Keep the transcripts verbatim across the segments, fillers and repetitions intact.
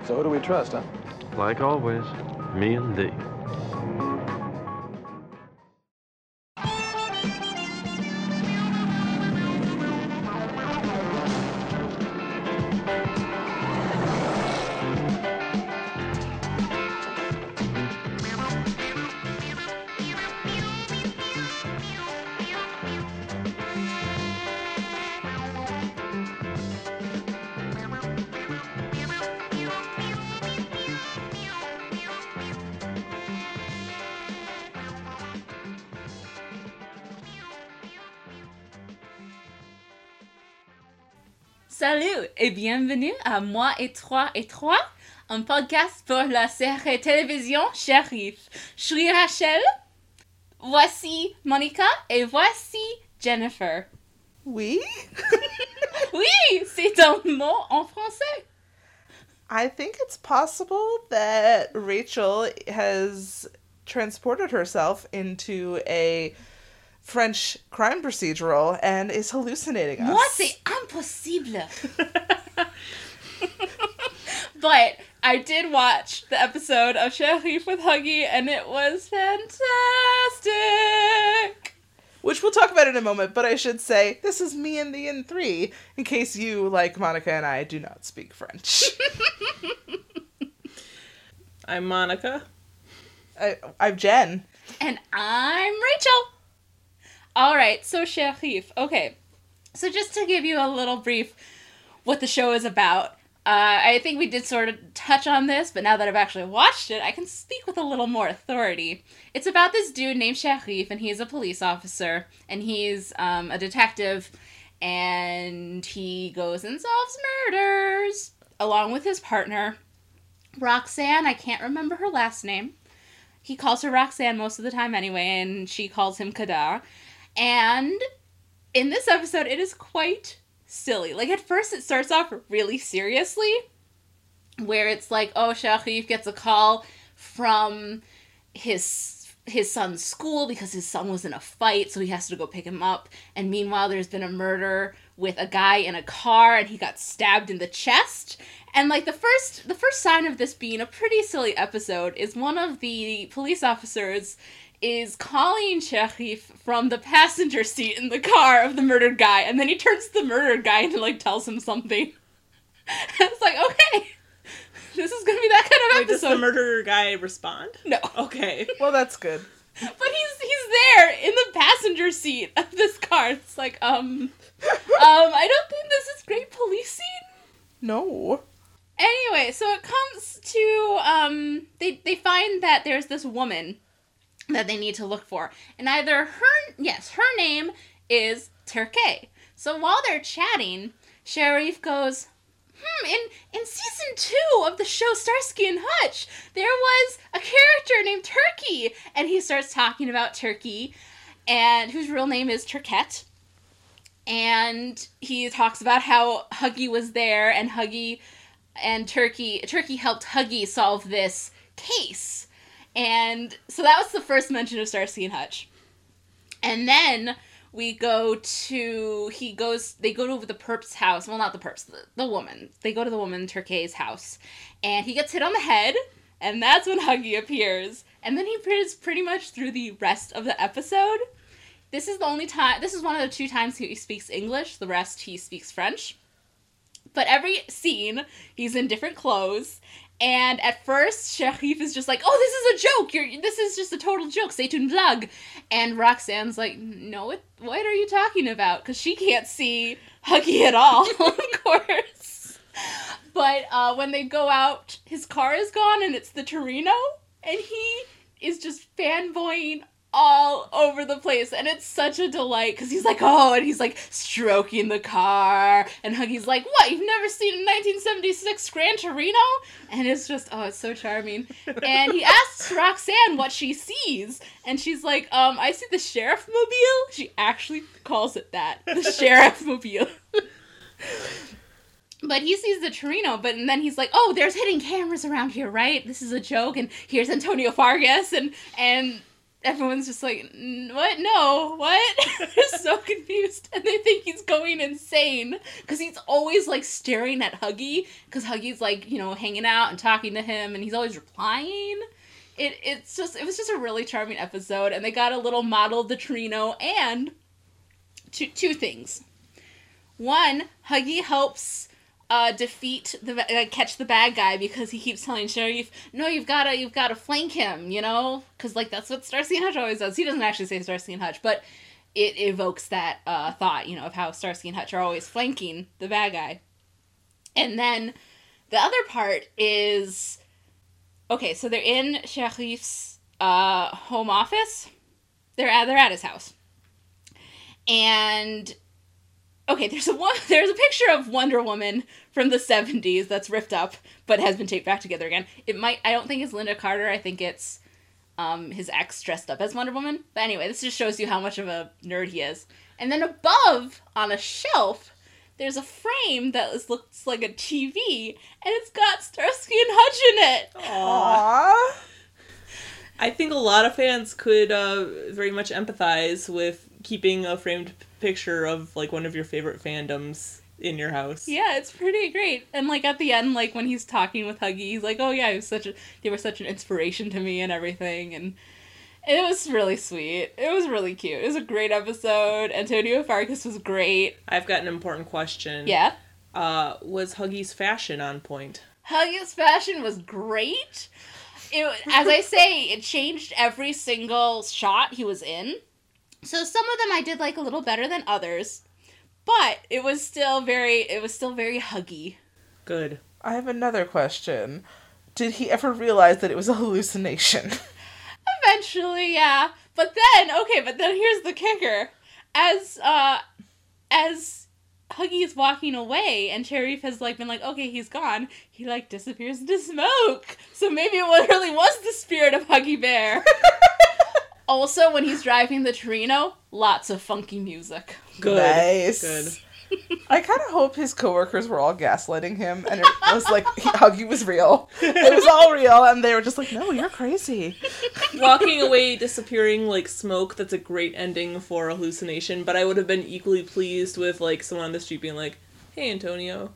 So who do we trust, huh? Like always, me and thee. Salut et bienvenue à Moi et Trois et Trois, un podcast pour la série télévision Shérif. Je suis Rachel, voici Monica et voici Jennifer. Oui? Oui, c'est un mot en français. I think it's possible that Rachel has transported herself into a French crime procedural and is hallucinating us. Moi, c'est impossible. But I did watch the episode of Shérif with Huggy, and it was fantastic. Which we'll talk about in a moment, but I should say, this is me and the in three, in case you, like Monica and I, do not speak French. I'm Monica. I, I'm Jen. And I'm Rachel. Alright, so Shérif. Okay, so just to give you a little brief what the show is about, uh, I think we did sort of touch on this, but now that I've actually watched it, I can speak with a little more authority. It's about this dude named Shérif, and he's a police officer, and he's um, a detective, and he goes and solves murders, along with his partner, Roxanne. I can't remember her last name. He calls her Roxanne most of the time anyway, and she calls him Kadar. And in this episode, it is quite silly. Like, at first it starts off really seriously, where it's like, oh, Shérif gets a call from his his son's school because his son was in a fight, so he has to go pick him up. And meanwhile, there's been a murder with a guy in a car, and he got stabbed in the chest. And, like, the first the first sign of this being a pretty silly episode is one of the police officers is calling Shérif from the passenger seat in the car of the murdered guy, and then he turns to the murdered guy and, like, tells him something. And it's like, okay, this is gonna be that kind of Wait, episode. does the murderer guy respond? No. Okay. Well, that's good. But he's he's there in the passenger seat of this car. It's like, um, um, I don't think this is great policing. No. Anyway, so it comes to, um, they, they find that there's this woman that they need to look for. And either her, yes, her name is Turkey. So while they're chatting, Shérif goes, hmm, in, in season two of the show Starsky and Hutch, there was a character named Turkey. And he starts talking about Turkey, and whose real name is Turquette. And he talks about how Huggy was there, and Huggy and Turkey, Turkey helped Huggy solve this case. And so that was the first mention of Starsky and Hutch. And then we go to, he goes, they go to the perp's house. Well, not the perp's, the, the woman. They go to the woman, Turkey's house. And he gets hit on the head, and that's when Huggy appears. And then he appears pretty much through the rest of the episode. This is the only time, this is one of the two times he speaks English. The rest he speaks French. But every scene, he's in different clothes. And at first, Shérif is just like, oh, this is a joke. You're, this is just a total joke. C'est une blague. And Roxanne's like, no, what, what are you talking about? Because she can't see Huggy at all, of course. But uh, when they go out, his car is gone, and it's the Torino. And he is just fanboying all over the place, and it's such a delight, because he's like, oh, and he's like stroking the car, and Huggy's like, what, you've never seen a nineteen seventy-six Gran Torino? And it's just, oh, it's so charming. And he asks Roxanne what she sees, and she's like, um, I see the sheriff mobile. She actually calls it that, the sheriff mobile. But he sees the Torino, but and then he's like, oh, there's hidden cameras around here, right? This is a joke, and here's Antonio Fargas, and, and everyone's just like, what? No, what? They're so confused. And they think he's going insane. Because he's always, like, staring at Huggy. Because Huggy's, like, you know, hanging out and talking to him. And he's always replying. It It's just, it was just a really charming episode. And they got a little model of the Torino. And two, two things. One, Huggy helps uh, defeat the uh, catch the bad guy because he keeps telling Sheriff, no, you've gotta you've gotta flank him, you know, because like that's what Starsky and Hutch always does. He doesn't actually say Starsky and Hutch, but it evokes that uh, thought, you know, of how Starsky and Hutch are always flanking the bad guy. And then the other part is, okay, so they're in Sheriff's uh, home office. They're at, they're at his house, and okay, there's a one, there's a picture of Wonder Woman from the seventies that's ripped up, but has been taped back together again. It might, I don't think it's Linda Carter. I think it's um, his ex dressed up as Wonder Woman. But anyway, this just shows you how much of a nerd he is. And then above, on a shelf, there's a frame that is, looks like a T V, and it's got Starsky and Hutch in it. Aww. I think a lot of fans could uh, very much empathize with keeping a framed picture of, like, one of your favorite fandoms in your house. Yeah, it's pretty great. And, like, at the end, like, when he's talking with Huggy, he's like, oh, yeah, he was such a, they were such an inspiration to me and everything. And it was really sweet. It was really cute. It was a great episode. Antonio Fargas was great. I've got an important question. Yeah? Uh, was Huggy's fashion on point? Huggy's fashion was great. It, as I say, it changed every single shot he was in. So some of them I did like a little better than others, but it was still very, it was still very Huggy. Good. I have another question. Did he ever realize that it was a hallucination? Eventually, yeah. But then, okay, but then here's the kicker. As, uh, as Huggy is walking away and Sharif has, like, been like, okay, he's gone, he, like, disappears into smoke. So maybe it really was the spirit of Huggy Bear. Also, when he's driving the Torino, lots of funky music. Good. Nice. Good. I kind of hope his coworkers were all gaslighting him, and it was like, he, Huggy was real. It was all real, and they were just like, no, you're crazy. Walking away, disappearing like smoke, that's a great ending for a hallucination, but I would have been equally pleased with, like, someone on the street being like, hey, Antonio.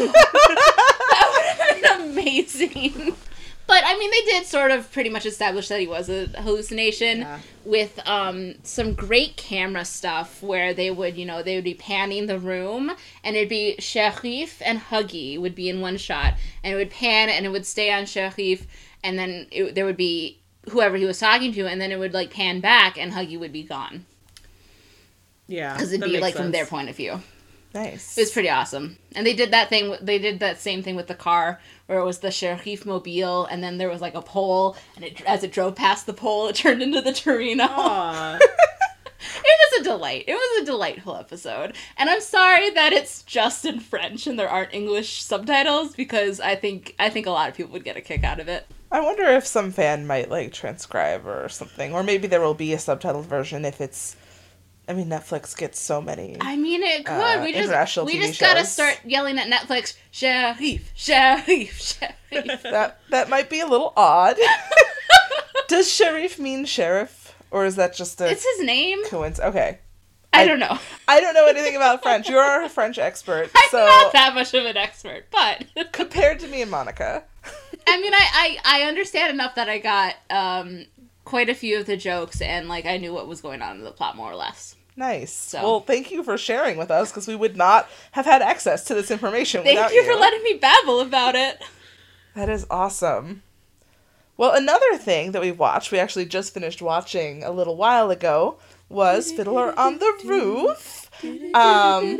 That would have been amazing. But, I mean, they did sort of pretty much establish that he was a hallucination Yeah. with um, some great camera stuff where they would, you know, they would be panning the room, and it'd be Sharif and Huggy would be in one shot, and it would pan, and it would stay on Sharif, and then it, there would be whoever he was talking to, and then it would, like, pan back, and Huggy would be gone. Yeah. Because it'd that be, makes like, sense. from their point of view. Nice. It was pretty awesome. And they did that thing, they did that same thing with the car, where it was the Sharif mobile, and then there was, like, a pole, and it, as it drove past the pole, it turned into the Torino. Aw. It was a delight. It was a delightful episode. And I'm sorry that it's just in French and there aren't English subtitles, because I think I think a lot of people would get a kick out of it. I wonder if some fan might, like, transcribe or something. Or maybe there will be a subtitled version if it's... I mean, Netflix gets so many... I mean, it could. Uh, we just international we T V just gotta shows. start yelling at Netflix, Sharif, Sharif, Sharif. That that might be a little odd. Does Sharif mean sheriff? Or is that just a It's his name. coincidence? Okay. I, I- don't know. I don't know anything about French. You're a French expert. I'm So not that much of an expert, but compared to me and Monica. I mean, I, I, I understand enough that I got um quite a few of the jokes, and like I knew what was going on in the plot more or less. Nice. So- Well, thank you for sharing with us, because we would not have had access to this information Thank without you for letting me babble about it. That is awesome. Well, another thing that we watched, we actually just finished watching a little while ago, was Fiddler on the Roof. Um,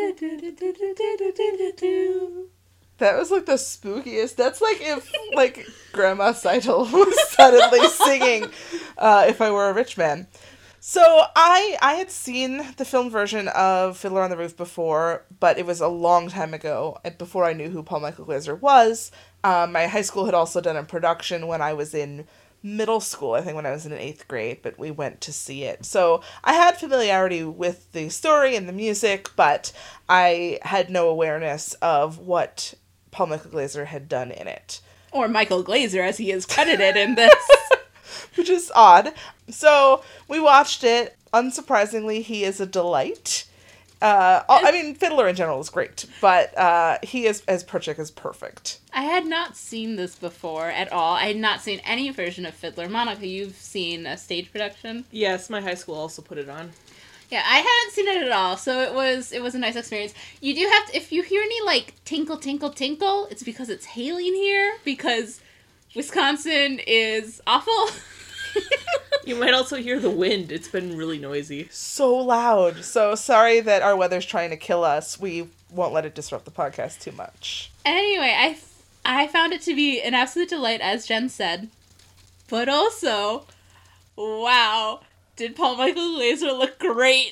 that was like the spookiest. That's like if like Grandma Seidel was suddenly singing uh, If I Were a Rich Man. So I I had seen the film version of Fiddler on the Roof before, but it was a long time ago, and before I knew who Paul Michael Glaser was. Um, my high school had also done a production when I was in middle school, I think when I was in eighth grade, but we went to see it. So I had familiarity with the story and the music, but I had no awareness of what Paul Michael Glaser had done in it. Or Michael Glazer, as he is credited in this. which is odd. So we watched it. Unsurprisingly, he is a delight. Uh, I mean, Fiddler in general is great, but uh, he is as Perchik is perfect. I had not seen this before at all. I had not seen any version of Fiddler. Monica, you've seen a stage production? Yes, my high school also put it on. Yeah, I hadn't seen it at all, so it was it was a nice experience. You do have to, if you hear any, like, tinkle, tinkle, tinkle, it's because it's hailing here, because Wisconsin is awful. You might also hear the wind. It's been really noisy. So loud. So sorry that our weather's trying to kill us. We won't let it disrupt the podcast too much. Anyway, I, I found it to be an absolute delight, as Jen said. But also, wow, did Paul Michael Glaser look great?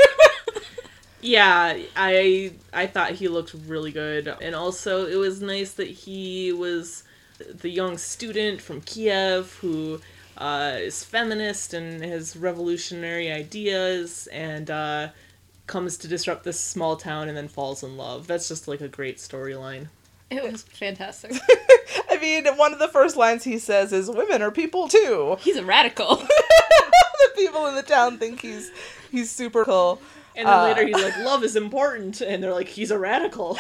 Yeah, I I thought he looked really good. And also, it was nice that he was the young student from Kiev who uh, is feminist and has revolutionary ideas and uh, comes to disrupt this small town and then falls in love. That's just like a great storyline. It was fantastic. I mean, one of the first lines he says is, "Women are people too." He's a radical. The people in the town think he's he's super cool. And then Uh, later he's like, love is important. And they're like, he's a radical.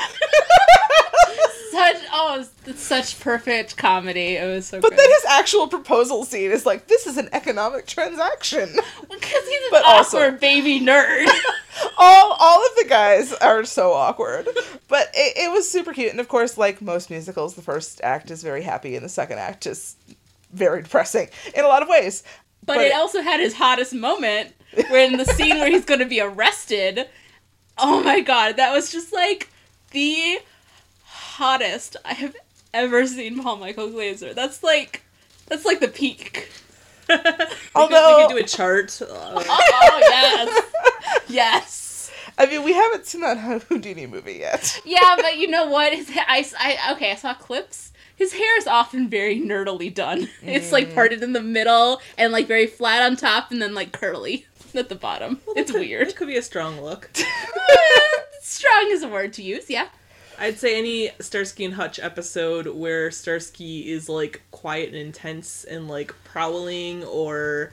Such, oh, it's such perfect comedy. It was so But great. then his actual proposal scene is like, this is an economic transaction. Because he's an But also- awkward baby nerd. all all of the guys are so awkward. But it, it was super cute. And of course, like most musicals, the first act is very happy and the second act is very depressing in a lot of ways. But, But it it- also had his hottest moment, where in the scene where he's going to be arrested, oh my god, that was just like the hottest I have ever seen Paul Michael Glaser. That's like, that's like the peak. Although, we could do a chart. Uh, Oh, yes. Yes. I mean, we haven't seen that Houdini movie yet. Yeah, but you know what? His, I, I, okay, I saw clips. His hair is often very nerdily done. It's like parted in the middle and like very flat on top and then like curly at the bottom. It's weird. It could be a strong look. Strong is a word to use, yeah. I'd say any Starsky and Hutch episode where Starsky is like quiet and intense and like prowling or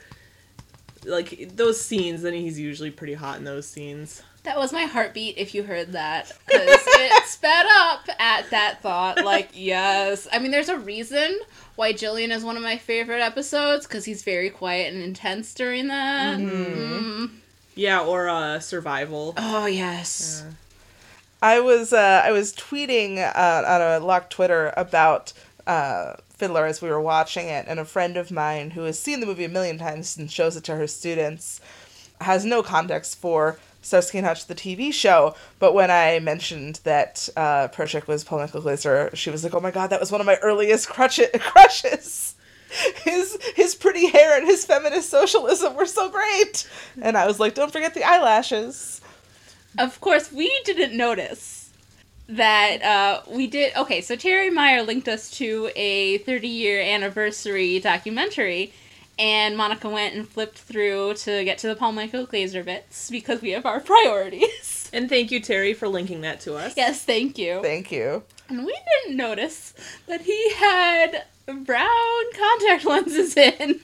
like those scenes, then he's usually pretty hot in those scenes. That was my heartbeat if you heard that. Because it sped up at that thought. Like, yes. I mean, there's a reason why Jillian is one of my favorite episodes, because he's very quiet and intense during that. Mm. Yeah, or uh, Survival. Oh, yes. Yeah. I was uh, I was tweeting uh, on a locked Twitter about uh, Fiddler as we were watching it, and a friend of mine who has seen the movie a million times and shows it to her students has no context for Starsky and Hutch, the T V show, but when I mentioned that uh, Perchik was Paul Michael Glaser, she was like, "Oh my god, that was one of my earliest crutch- crushes. His his pretty hair and his feminist socialism were so great." And I was like, "Don't forget the eyelashes." Of course, we didn't notice that uh, we did... Okay, so Terry Meyer linked us to a thirty-year anniversary documentary, and Monica went and flipped through to get to the Paul Michael Glaser bits, because we have our priorities. And thank you, Terry, for linking that to us. Yes, thank you. Thank you. And we didn't notice that he had brown contact lenses in.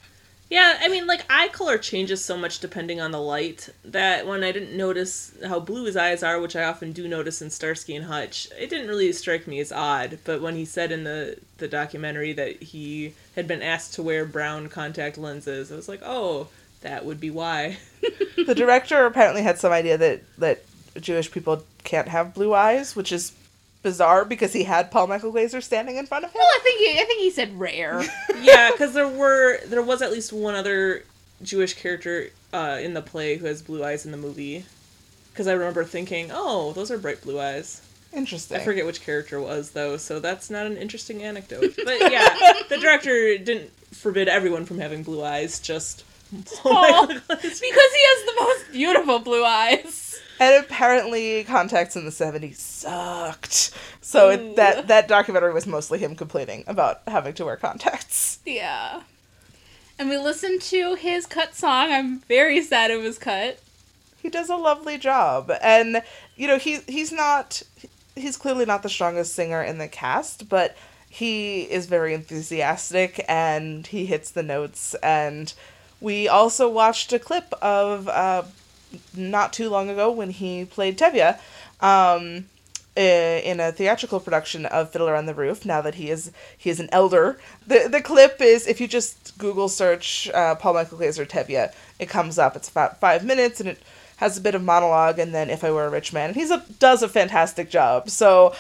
Yeah, I mean, like, eye color changes so much depending on the light that when I didn't notice how blue his eyes are, which I often do notice in Starsky and Hutch, it didn't really strike me as odd. But when he said in the, the documentary that he had been asked to wear brown contact lenses, I was like, oh, that would be why. The director apparently had some idea that, that Jewish people can't have blue eyes, which is bizarre because he had Paul Michael Glaser standing in front of him. Well, I think he, I think he said rare. Yeah, because there were there was at least one other Jewish character uh, in the play who has blue eyes in the movie. Because I remember thinking, oh, those are bright blue eyes. Interesting. I forget which character it was, though, so that's not an interesting anecdote. But yeah, the director didn't forbid everyone from having blue eyes, just... Oh, because he has the most beautiful blue eyes. And apparently contacts in the seventies sucked. So it, that, that documentary was mostly him complaining about having to wear contacts. Yeah. And we listened to his cut song. I'm very sad it was cut. He does a lovely job. And, you know, he he's not... He's clearly not the strongest singer in the cast, but he is very enthusiastic and he hits the notes. And we also watched a clip of uh, not too long ago when he played Tevye um, in a theatrical production of Fiddler on the Roof. Now that he is he is an elder, the the clip is, if you just Google search uh, Paul Michael Glaser Tevye, it comes up. It's about five minutes and it has a bit of monologue, and then If I Were a Rich Man, and he does a fantastic job. So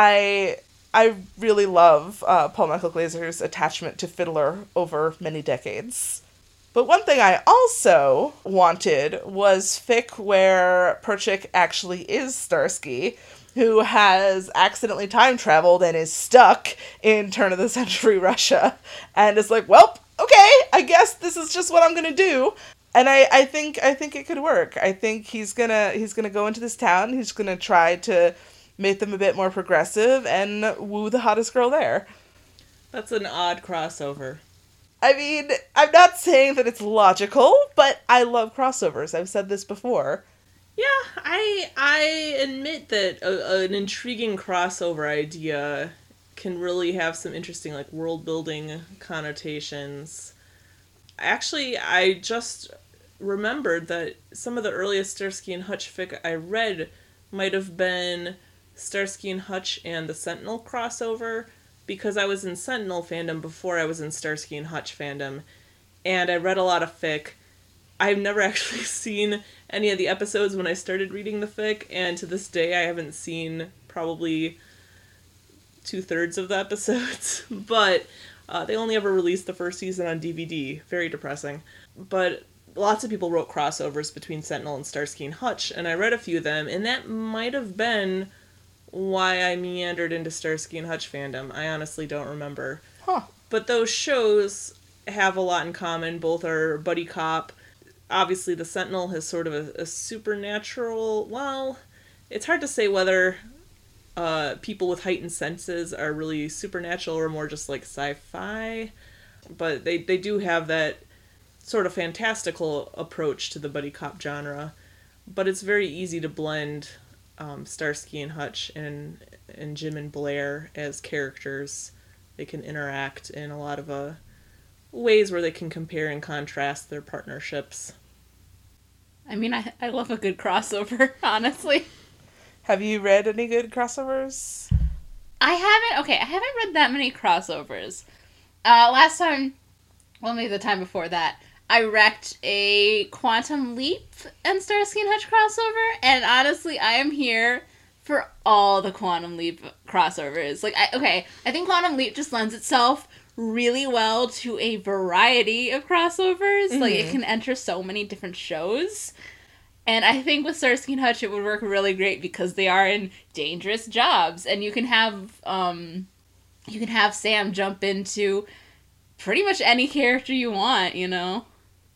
I I really love uh, Paul Michael Glaser's attachment to Fiddler over many decades. But one thing I also wanted was fic where Perchik actually is Starsky, who has accidentally time traveled and is stuck in turn-of-the-century Russia, and is like, well, okay, I guess this is just what I'm gonna do. And I, I think I think it could work. I think he's gonna he's gonna go into this town. He's gonna try to make them a bit more progressive and woo the hottest girl there. That's an odd crossover. I mean, I'm not saying that it's logical, but I love crossovers. I've said this before. Yeah, I I admit that a, an intriguing crossover idea can really have some interesting, like, world building connotations. Actually, I just remembered that some of the earliest Starsky and Hutch fic I read might have been Starsky and Hutch and the Sentinel crossover, because I was in Sentinel fandom before I was in Starsky and Hutch fandom, and I read a lot of fic. I've never actually seen any of the episodes when I started reading the fic, and to this day I haven't seen probably two-thirds of the episodes, but uh, they only ever released the first season on D V D. Very depressing. But lots of people wrote crossovers between Sentinel and Starsky and Hutch, and I read a few of them, and that might have been why I meandered into Starsky and Hutch fandom. I honestly don't remember. Huh. But those shows have a lot in common. Both are buddy cop. Obviously, the Sentinel has sort of a, a supernatural... Well, it's hard to say whether uh, people with heightened senses are really supernatural or more just like sci-fi. But they, they do have that sort of fantastical approach to the buddy cop genre. But it's very easy to blend um, Starsky and Hutch and, and Jim and Blair as characters. They can interact in a lot of uh, ways where they can compare and contrast their partnerships. I mean, I, I love a good crossover, honestly. Have you read any good crossovers? I haven't, okay, I haven't read that many crossovers. Uh, last time, well, maybe the time before that, I wrecked a Quantum Leap and Starsky and Hutch crossover, and honestly, I am here for all the Quantum Leap crossovers. Like, I, okay, I think Quantum Leap just lends itself really well to a variety of crossovers. Mm-hmm. Like, it can enter so many different shows. And I think with Starsky and Hutch, it would work really great because they are in dangerous jobs, and you can have, um, you can have Sam jump into pretty much any character you want, you know?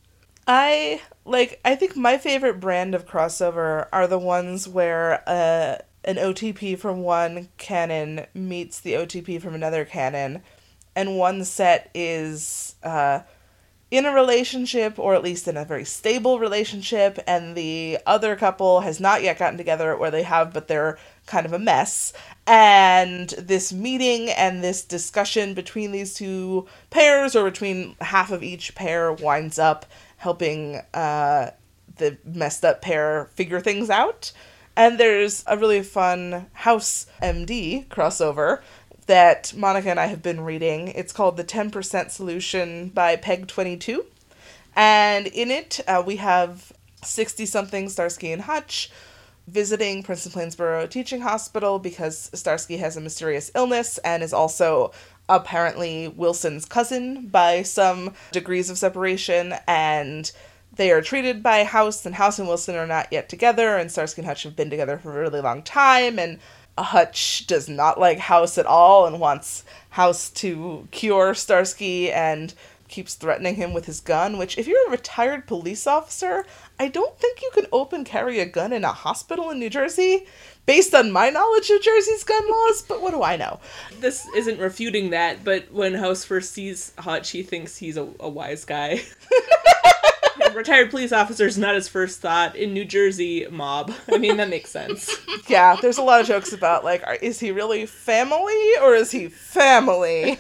I, like, I think my favorite brand of crossover are the ones where uh, an O T P from one canon meets the O T P from another canon, and one set is uh, in a relationship, or at least in a very stable relationship, and the other couple has not yet gotten together, or they have, but they're kind of a mess. And this meeting and this discussion between these two pairs, or between half of each pair, winds up helping uh, the messed up pair figure things out. And there's a really fun House M D crossover that Monica and I have been reading. It's called The ten percent Solution by Peg twenty-two. And in it, uh, we have sixty-something Starsky and Hutch visiting Princeton Plainsboro Teaching Hospital because Starsky has a mysterious illness and is also apparently Wilson's cousin by some degrees of separation, and they are treated by House, and House and Wilson are not yet together, and Starsky and Hutch have been together for a really long time, and Hutch does not like House at all and wants House to cure Starsky and keeps threatening him with his gun, which, if you're a retired police officer, I don't think you can open carry a gun in a hospital in New Jersey, based on my knowledge of Jersey's gun laws, but what do I know? This isn't refuting that, but when House first sees Hutch, he thinks he's a, a wise guy. retired police officer's not his first thought. In New Jersey, mob. I mean, that makes sense. Yeah, there's a lot of jokes about, like, are, is he really family or is he family?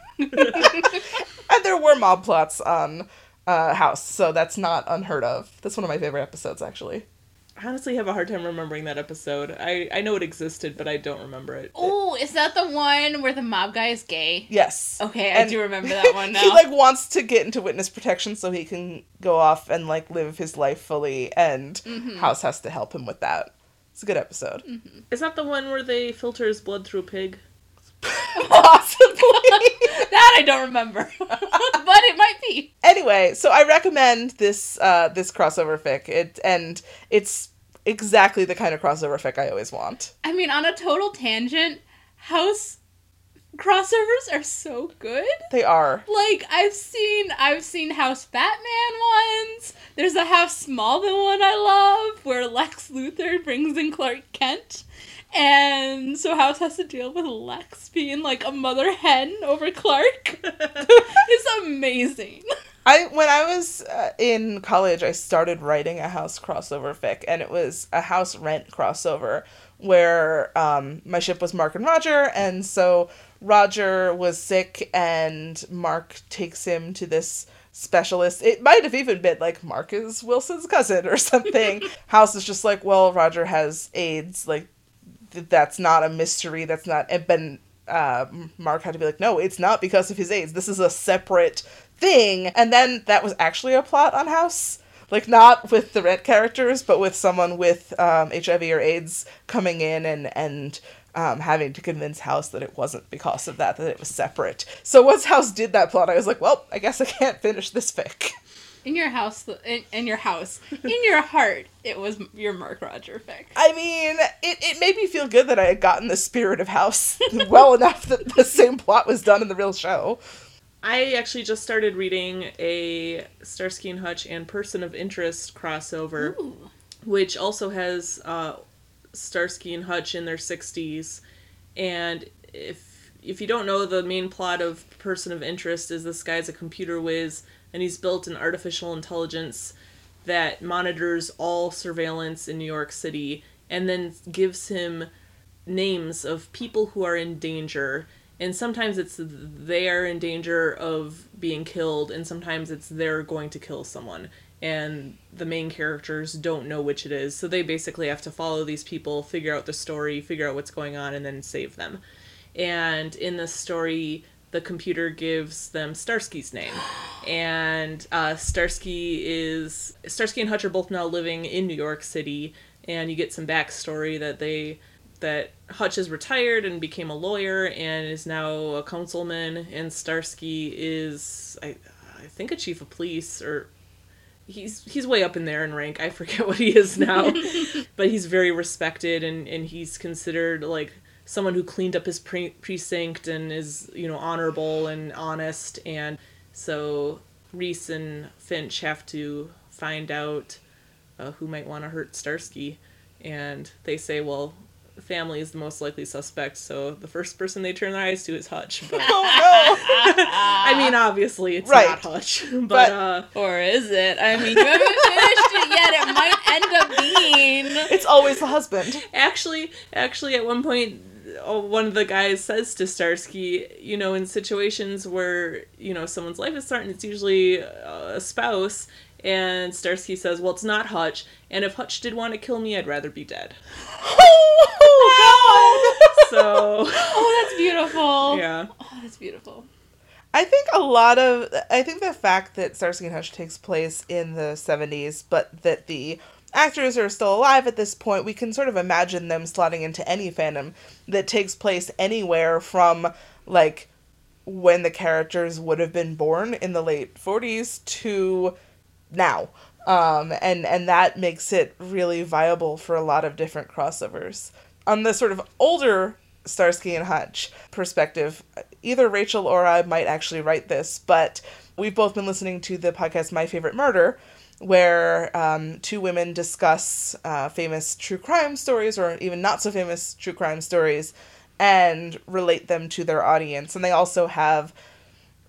And there were mob plots on uh, House, so that's not unheard of. That's one of my favorite episodes, actually. I honestly have a hard time remembering that episode. I, I know it existed, but I don't remember it. Oh, is that the one where the mob guy is gay? Yes. Okay, I And do remember that one now. He, like, wants to get into witness protection so he can go off and, like, live his life fully, and Mm-hmm. House has to help him with that. It's a good episode. Mm-hmm. Is that the one where they filter his blood through a pig? Possibly. That I don't remember. But it might be. Anyway, so I recommend this uh, this crossover fic. It and it's exactly the kind of crossover fic I always want. I mean, on a total tangent, House crossovers are so good. They are. Like, I've seen I've seen House Batman ones. There's a House Smallville one I love, where Lex Luthor brings in Clark Kent. And so House has to deal with Lex being like a mother hen over Clark. It's amazing. I when I was uh, in college, I started writing a House crossover fic, and it was a House Rent crossover where um, my ship was Mark and Roger, and so Roger was sick, and Mark takes him to this specialist. It might have even been like Mark is Wilson's cousin or something. House is just like, well, Roger has AIDS, like. That's not a mystery. That's not. And Ben, uh, Mark had to be like, no, it's not because of his AIDS. This is a separate thing. And then that was actually a plot on House. Like, not with the Rent characters, but with someone with um, H I V or AIDS coming in and, and um, having to convince House that it wasn't because of that, that it was separate. So once House did that plot, I was like, well, I guess I can't finish this fic. In your house, in, in your house, in your heart, it was your Mark Roger fic. I mean, it, it made me feel good that I had gotten the spirit of House well enough that the same plot was done in the real show. I actually just started reading a Starsky and Hutch and Person of Interest crossover, Ooh. which also has uh, Starsky and Hutch in their sixties. And if if you don't know, the main plot of Person of Interest is this guy's a computer whiz, and he's built an artificial intelligence that monitors all surveillance in New York City and then gives him names of people who are in danger. And sometimes it's they're in danger of being killed, and sometimes it's they're going to kill someone. And the main characters don't know which it is, so they basically have to follow these people, figure out the story, figure out what's going on, and then save them. And in this story, the computer gives them Starsky's name. And uh, Starsky is... Starsky and Hutch are both now living in New York City, and you get some backstory that they... that Hutch is retired and became a lawyer and is now a councilman, and Starsky is, I, I think, a chief of police, or... He's he's way up in there in rank. I forget what he is now. But he's very respected, and, and he's considered, like... someone who cleaned up his pre- precinct and is, you know, honorable and honest. And so Reese and Finch have to find out uh, who might want to hurt Starsky. And they say, well, family is the most likely suspect, so the first person they turn their eyes to is Hutch. But, Oh, no! I mean, obviously, it's Right. not Hutch. But, But- uh, Or is it? I mean, you haven't finished it yet. It might end up being... It's always the husband. actually, actually, at one point... Oh, one of the guys says to Starsky, you know, in situations where, you know, someone's life is threatened, it's usually a spouse, and Starsky says, well, it's not Hutch, and if Hutch did want to kill me, I'd rather be dead. Oh, God! So, Oh, that's beautiful. yeah. Oh, that's beautiful. I think a lot of... I think the fact that Starsky and Hutch takes place in the seventies, but that the actors are still alive at this point, we can sort of imagine them slotting into any fandom that takes place anywhere from, like, when the characters would have been born in the late forties to now. Um, and, and that makes it really viable for a lot of different crossovers. On the sort of older Starsky and Hutch perspective, either Rachel or I might actually write this, but we've both been listening to the podcast My Favorite Murder, where um, two women discuss uh, famous true crime stories, or even not so famous true crime stories, and relate them to their audience. And they also have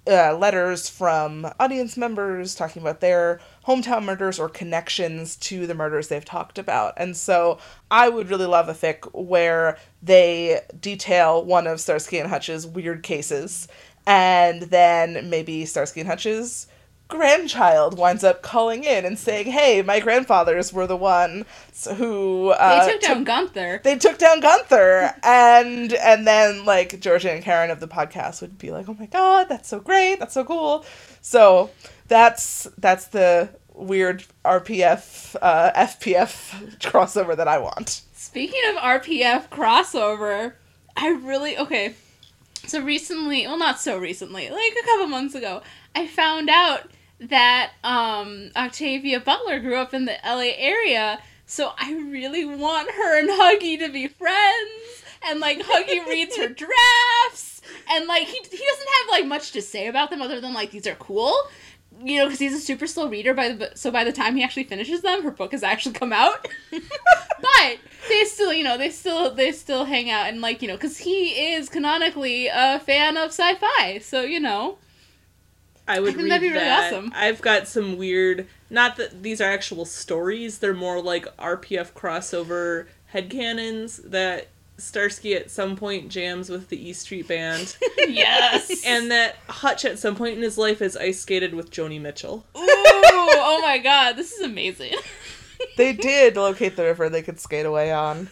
uh, letters from audience members talking about their hometown murders or connections to the murders they've talked about. And so I would really love a fic where they detail one of Starsky and Hutch's weird cases, and then maybe Starsky and Hutch's grandchild winds up calling in and saying, hey, my grandfathers were the one who uh, they took down Gunther. They took down Gunther. and and then like Georgia and Karen of the podcast would be like, oh my god, that's so great, that's so cool. So that's that's the weird R P F uh, F P F crossover that I want. Speaking of R P F crossover, I really okay. So recently, well, not so recently, like a couple months ago, I found out that um, Octavia Butler grew up in the L A area, so I really want her and Huggy to be friends, and, like, Huggy reads her drafts, and, like, he, he doesn't have, like, much to say about them other than, like, these are cool, you know, because he's a super slow reader, by the so by the time he actually finishes them, her book has actually come out. But they still, you know, they still, they still hang out, and, like, you know, because he is canonically a fan of sci-fi, so, you know. I would I think read that'd be really that. awesome. I've got some weird, not that these are actual stories, they're more like R P F crossover headcanons that Starsky at some point jams with the E Street Band. Yes! And that Hutch at some point in his life has ice skated with Joni Mitchell. Ooh, oh my god, this is amazing. They did locate the river they could skate away on.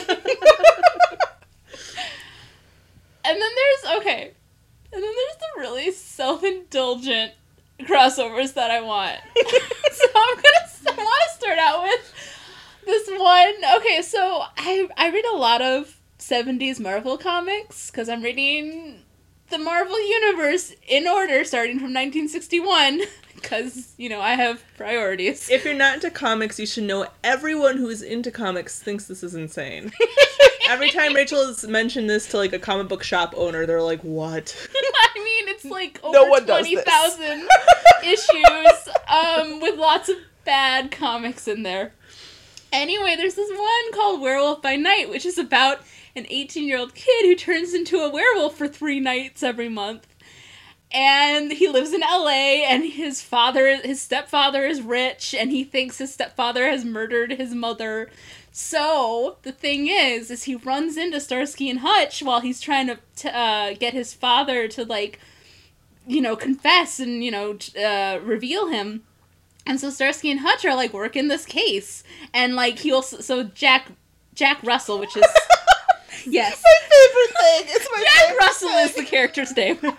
And then there's, okay, and then there's the really self-indulgent crossovers that I want. So I'm gonna, I want to start out with this one. Okay, so I, I read a lot of seventies Marvel comics, because I'm reading the Marvel Universe in order, starting from nineteen sixty-one, because, you know, I have priorities. If you're not into comics, you should know everyone who is into comics thinks this is insane. Every time Rachel has mentioned this to, like, a comic book shop owner, they're like, what? I mean, it's like over No one does twenty this. thousand issues um, with lots of bad comics in there. Anyway, there's this one called Werewolf by Night, which is about an eighteen-year-old kid who turns into a werewolf for three nights every month. And he lives in L A, and his father, his stepfather is rich, and he thinks his stepfather has murdered his mother. So, the thing is, is he runs into Starsky and Hutch while he's trying to t- uh, get his father to, like, you know, confess and, you know, t- uh, reveal him. And so Starsky and Hutch are, like, working this case. And, like, he also, so Jack, Jack Russell, which is, yes. My favorite thing. It's my Jack favorite Russell thing. is the character's name. So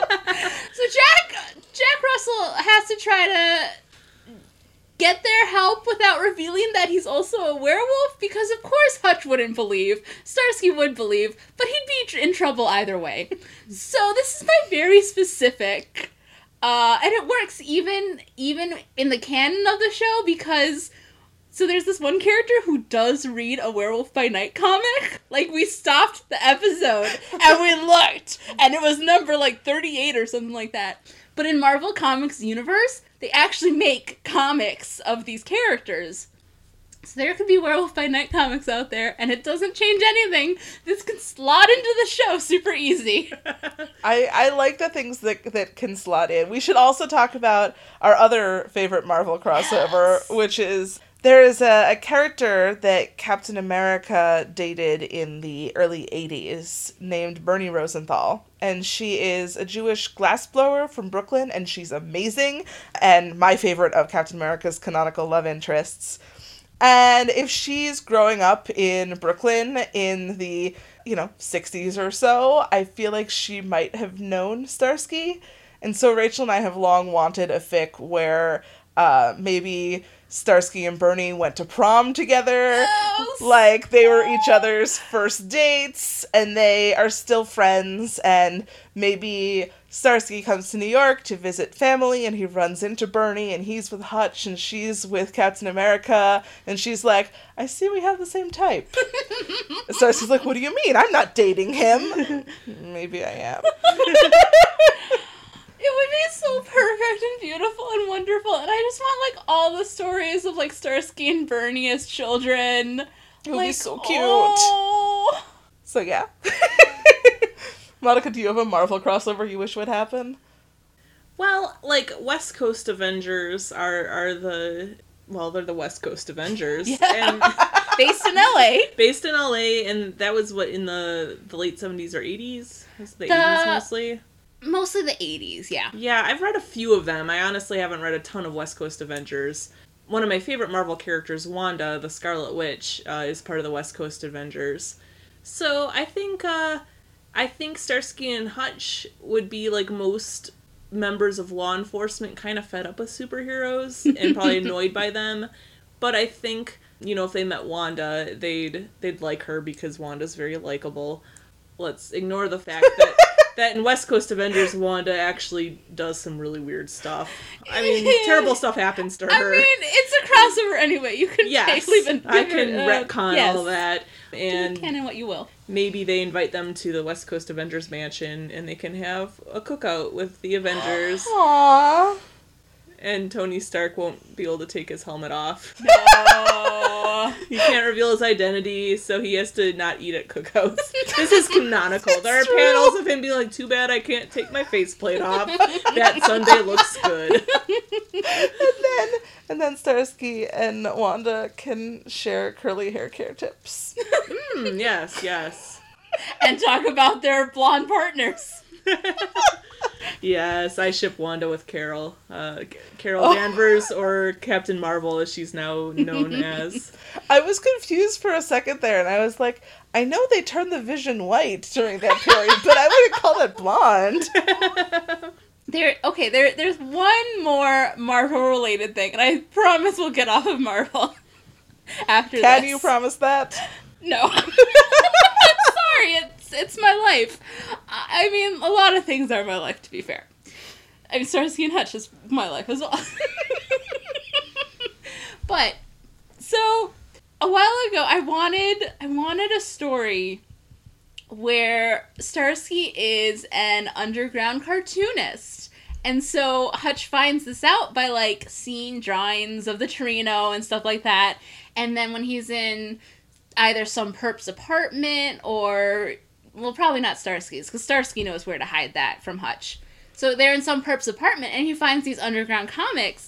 Jack, Jack Russell has to try to get their help without revealing that he's also a werewolf, because of course Hutch wouldn't believe, Starsky would believe, but he'd be in trouble either way. So this is my very specific, uh, and it works even even in the canon of the show, because so there's this one character who does read a Werewolf by Night comic. Like, we stopped the episode and we looked, and it was number like thirty-eight or something like that. But in Marvel Comics universe, they actually make comics of these characters. So there could be Werewolf by Night comics out there, and it doesn't change anything. This can slot into the show super easy. I, I like the things that that can slot in. We should also talk about our other favorite Marvel crossover, Yes. which is there is a, a character that Captain America dated in the early eighties named Bernie Rosenthal. And she is a Jewish glassblower from Brooklyn, and she's amazing, and my favorite of Captain America's canonical love interests. And if she's growing up in Brooklyn in the, you know, sixties or so, I feel like she might have known Starsky. And so Rachel and I have long wanted a fic where uh, maybe Starsky and Bernie went to prom together. Yes. Like, they were each other's first dates, and they are still friends, and maybe Starsky comes to New York to visit family, and he runs into Bernie, and he's with Hutch, and she's with Captain America, and she's like, I see we have the same type. Starsky's like, what do you mean? I'm not dating him. Maybe I am. It would be so perfect and beautiful and wonderful, and I just want, like, all the stories of, like, Starsky and Bernie as children. It would like, be so cute. Oh. So, yeah. Monica, do you have a Marvel crossover you wish would happen? Well, like, West Coast Avengers are, are the... Well, they're the West Coast Avengers. Yeah. And Based in L A. based in L A, and that was, what, in the, the late seventies or eighties? Was it the, The- eighties mostly? Mostly the eighties, yeah. Yeah, I've read a few of them. I honestly haven't read a ton of West Coast Avengers. One of my favorite Marvel characters, Wanda, the Scarlet Witch, uh, is part of the West Coast Avengers. So I think, uh, I think Starsky and Hutch would be like most members of law enforcement, kind of fed up with superheroes and probably annoyed by them. But I think, you know, if they met Wanda, they'd they'd like her because Wanda's very likable. Let's ignore the fact that that in West Coast Avengers, Wanda actually does some really weird stuff. I mean, terrible stuff happens to her. I mean, it's a crossover anyway. You can yes, leave it, I can uh, retcon yes. all that. And canon what you will. maybe they invite them to the West Coast Avengers mansion and they can have a cookout with the Avengers. Aww. And Tony Stark won't be able to take his helmet off. No. He can't reveal his identity, so he has to not eat at cookouts. This is canonical. There are true. panels of him being like, too bad I can't take my faceplate off. That Sunday looks good. And then, and then Starsky and Wanda can share curly hair care tips. Hmm, yes, yes. And talk about their blonde partners. Yes, I ship Wanda with Carol. Uh, Carol Oh. Danvers, or Captain Marvel, as she's now known as. I was confused for a second there, and I was like, I know they turned the Vision white during that period, but I wouldn't call it blonde. There, okay, there, there's one more Marvel-related thing, and I promise we'll get off of Marvel after this. Can you promise that? No. I'm sorry, it's it's my life. I I mean, a lot of things are my life, to be fair. I mean, Starsky and Hutch is my life as well. But, so, a while ago, I wanted, I wanted a story where Starsky is an underground cartoonist. And so Hutch finds this out by, like, seeing drawings of the Torino and stuff like that. And then when he's in either some perp's apartment or, well, probably not Starsky's, because Starsky knows where to hide that from Hutch. So they're in some perp's apartment, and he finds these underground comics,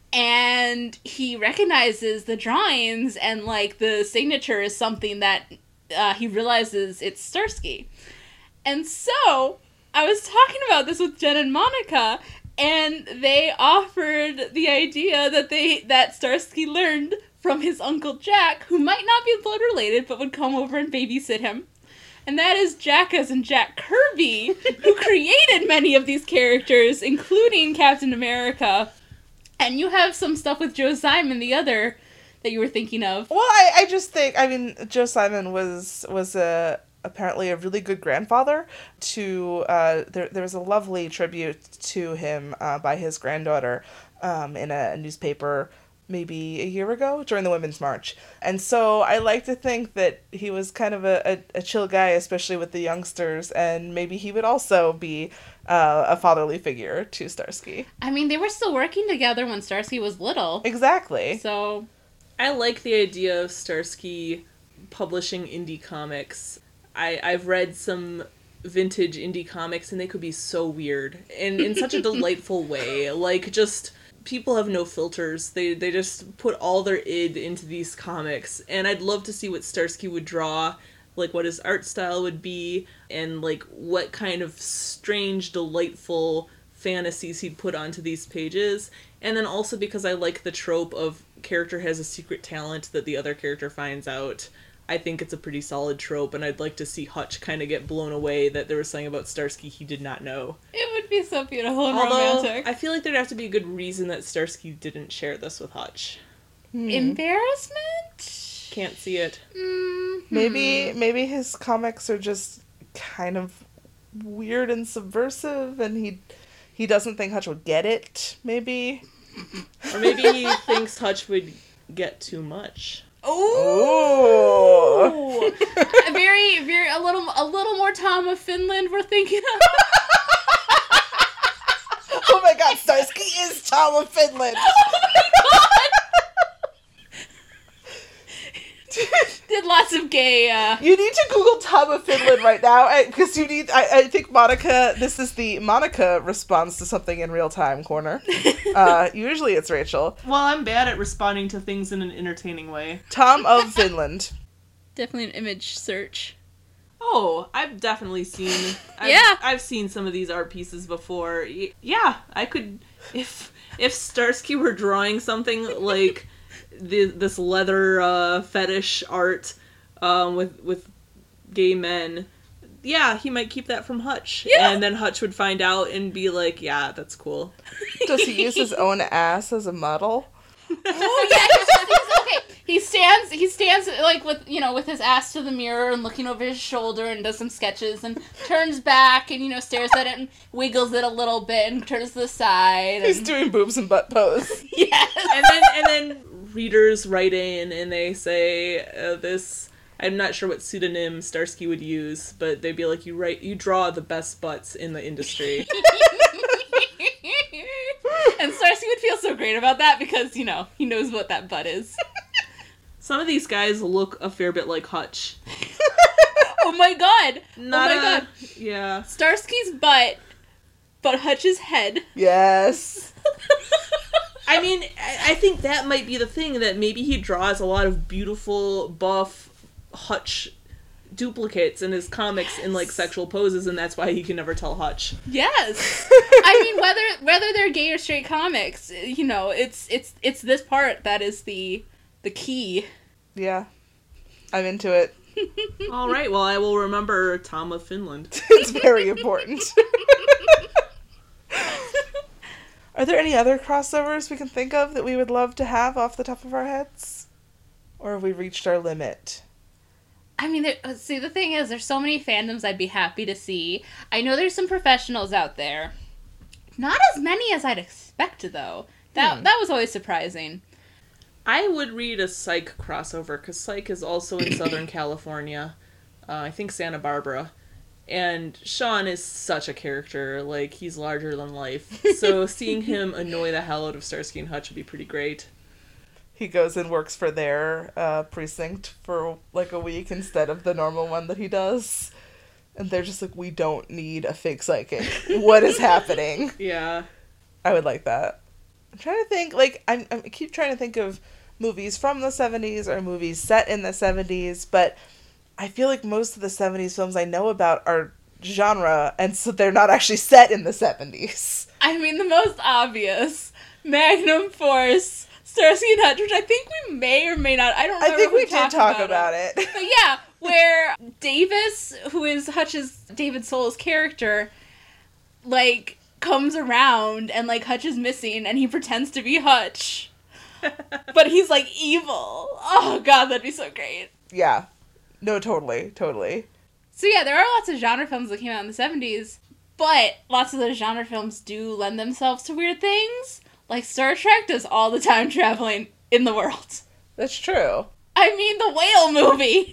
and he recognizes the drawings, and, like, the signature is something that uh, he realizes it's Starsky. And so, I was talking about this with Jen and Monica, and they offered the idea that they that Starsky learned from his Uncle Jack, who might not be blood related, but would come over and babysit him. And that is Jack as in Jack Kirby, who created many of these characters, including Captain America. And you have some stuff with Joe Simon, the other, that you were thinking of. Well, I, I just think, I mean, Joe Simon was was a apparently a really good grandfather to, uh, there, there was a lovely tribute to him uh, by his granddaughter um, in a newspaper maybe a year ago during the Women's March. And so I like to think that he was kind of a, a, a chill guy, especially with the youngsters, and maybe he would also be uh, a fatherly figure to Starsky. I mean, they were still working together when Starsky was little. Exactly. So, I like the idea of Starsky publishing indie comics. I, I've read some vintage indie comics, and they could be so weird. And in such a delightful way. Like, just... people have no filters. They they just put all their id into these comics. And I'd love to see what Starsky would draw, like what his art style would be, and like what kind of strange, delightful fantasies he'd put onto these pages. And then also because I like the trope of character has a secret talent that the other character finds out. I think it's a pretty solid trope, and I'd like to see Hutch kind of get blown away that there was something about Starsky he did not know. it would be so beautiful and Although, romantic. I feel like there'd have to be a good reason that Starsky didn't share this with Hutch. Hmm. Embarrassment? Can't see it. Mm, Maybe maybe his comics are just kind of weird and subversive, and he he doesn't think Hutch would get it. Maybe. Or maybe he thinks Hutch would get too much. Oh, a very, very a little, a little more Tom of Finland. We're thinking of. Oh my God, Starsky is Tom of Finland. This needed lots of gay, uh... You need to Google Tom of Finland right now, because you need, I, I think Monica, this is the Monica responds to something in real time corner. Uh, usually it's Rachel. Well, I'm bad at responding to things in an entertaining way. Tom of Finland. Definitely an image search. Oh, I've definitely seen. I've, Yeah. I've seen some of these art pieces before. Y- Yeah, I could. If if Starsky were drawing something like the, this leather uh, fetish art um, with with gay men, yeah, he might keep that from Hutch. Yeah. And then Hutch would find out and be like, "Yeah, that's cool." Does he use his own ass as a model? Oh yeah, he's just, he's, okay. He stands, he stands like with you know with his ass to the mirror and looking over his shoulder and does some sketches and turns back and you know stares at it and wiggles it a little bit and turns to the side. And... He's doing boobs and butt pose. Yes. and then and then readers write in and they say uh, this. I'm not sure what pseudonym Starsky would use, but they'd be like, "You write, you draw the best butts in the industry." And Starsky would feel so great about that because, you know, he knows what that butt is. Some of these guys look a fair bit like Hutch. Oh my god! Not oh my a- god. Yeah. Starsky's butt, but Hutch's head. Yes. I mean, I I think that might be the thing, that maybe he draws a lot of beautiful, buff Hutch duplicates in his comics in, like, sexual poses, and that's why he can never tell Hutch. Yes. I mean, whether whether they're gay or straight comics, you know, it's it's it's this part that is the the key. Yeah. I'm into it. All right, well, I will remember Tom of Finland. It's very important. Are there any other crossovers we can think of that we would love to have off the top of our heads? Or have we reached our limit? I mean, there, uh, see, the thing is, there's so many fandoms I'd be happy to see. I know there's some professionals out there. Not as many as I'd expect, though. That Hmm. that was always surprising. I would read a Psych crossover, because Psych is also in Southern California. Uh, I think Santa Barbara. And Sean is such a character. Like, he's larger than life. So seeing him annoy the hell out of Starsky and Hutch would be pretty great. He goes and works for their uh, precinct for like a week instead of the normal one that he does. And they're just like, we don't need a fake psychic. What is happening? Yeah. I would like that. I'm trying to think, like, I'm, I keep trying to think of movies from the seventies or movies set in the seventies, but I feel like most of the seventies films I know about are genre, and so they're not actually set in the seventies. I mean, the most obvious, Magnum Force, Starsky and Hutch, which I think we may or may not, I don't remember I think if we did talked talk about, about it. it. But yeah, where Davis, who is Hutch's, David Soul's character, like, comes around and, like, Hutch is missing and he pretends to be Hutch. But he's, like, evil. Oh, God, that'd be so great. Yeah. No, totally, totally. So yeah, there are lots of genre films that came out in the seventies, but lots of those genre films do lend themselves to weird things. Like Star Trek does all the time traveling in the world. That's true. I mean, the whale movie!